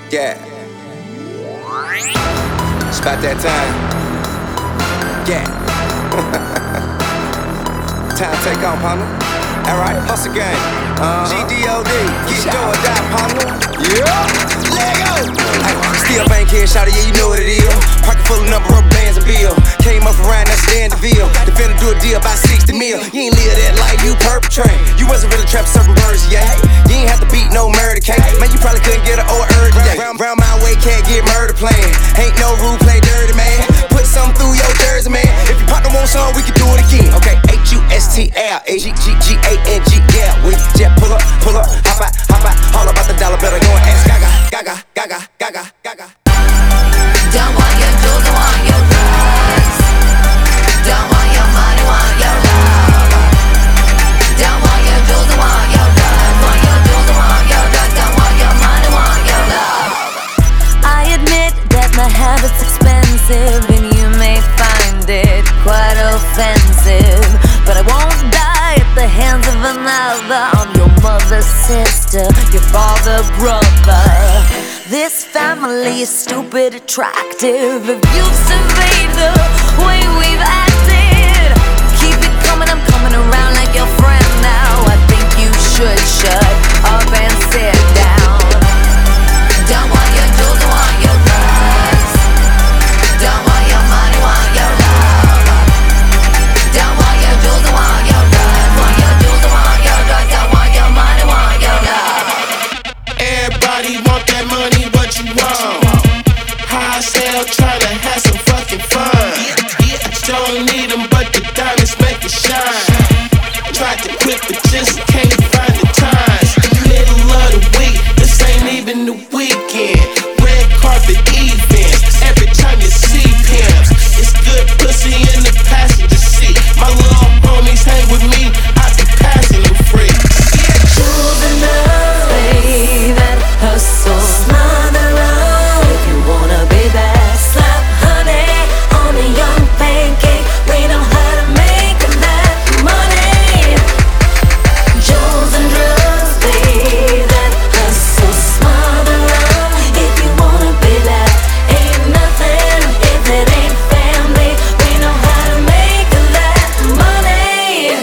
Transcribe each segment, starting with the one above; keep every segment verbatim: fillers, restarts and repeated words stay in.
Yeah. It's about that time. Yeah. Time to take on, partner. Alright, hustle game. Uh-huh. G D O D, get do or die, partner. Yeah. Lego. Ay, still bank here, shawty, yeah, you know what it is. Pocket full of number rubber bands and bill. Came up around that stand the bill. The finna do a deal by sixty mil. You ain't live that life, you perpetrate. You wasn't really trapping certain birds, yeah. You ain't have to beat no murder case. Man, you probably couldn't get an old earth today. Round, round my way, can't get murder playing. Ain't no rule, play dirty, man. Put something through your jersey, man. If your partner wants some, we can do it again. Okay, H U S T L A G G G A N G, yeah. We just pull up, pull up, hop out, hop out. All about the dollar, better go and ask Gaga, Gaga, Gaga, Gaga, Gaga. Don't want your jewels, don't want your drugs. Don't want your money, want your love. Don't want your jewels, don't want your drugs. Want your jewels, don't want your drugs. Don't want your money, want your love. I admit that my habit's expensive, and you may find it quite offensive, but I won't die at the hands of another. I'm your mother's sister, your father, brother. This family is stupid attractive. If you survey the way we've acted, keep it coming, I'm coming around like your friend now. I think you should shut up and sit down. Don't want your jewels, don't want your drugs. Don't want your money, want your love. Don't want your jewels, don't want your drugs. Want your jewels, don't want your drugs. Don't want your money, want your love. Everybody want that money, what you want? High sale, try to have some fucking fun. Don't need them, but the diamonds make it shine. Tried to quit, but just can't find the time. Middle of the week, this ain't even the weekend. Red carpet events, every time you see pimps. It's good pussy in the passenger seat. My little homies hang with me, I be passing them free. Jewels and love, baby, hustle, smother up. If you wanna be that slap honey on a young pancake, we know how to make that money. Jewels and drugs, baby, hustle, smother up. If you wanna be that, ain't nothing if it ain't family. We know how to make that money.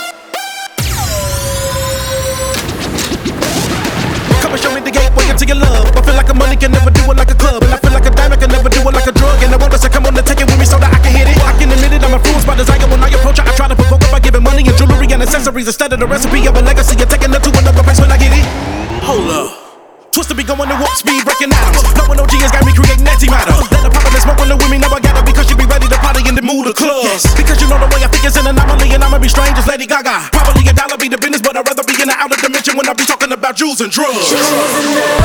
Come and show me the gateway into your love. I feel like a money can never do it like a club, and I feel like a diamond can never do it like a drug. And I want us to come on and take it with me so that I can hit it. I can admit it, I'm influenced by desire. When I approach her, I try to provoke her by giving money and jewelry and accessories instead of the recipe of a legacy. You're taking her to another place when I get it. Hold up. Twister be going at warp speed, wrecking atoms. Knowing O G has got me creating antimatter. Let her pop and smoke on the with me, now I got her because she be ready to party in the mood of clubs. Because you know the way I think is an anomaly, and I'ma be strange as Lady Gaga. Probably a dollar be the business, but I'd rather be in the outer dimension when I be talking about jewels and drugs. Jewels and love.